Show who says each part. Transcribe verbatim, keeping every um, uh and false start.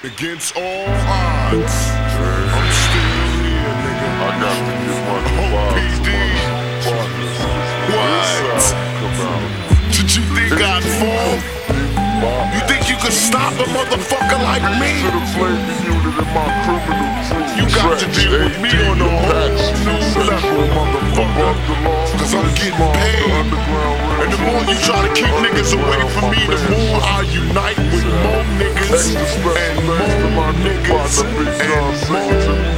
Speaker 1: Against all odds, I'm still here, nigga.
Speaker 2: I got to get money.
Speaker 1: O P D. What? Did you think I'd fall? You think you could stop a motherfucker like me? You got to deal with me on a whole new level, motherfucker. Cause I'm getting paid. And the more you try to keep niggas away from me, the more I unite with more niggas and more niggas and more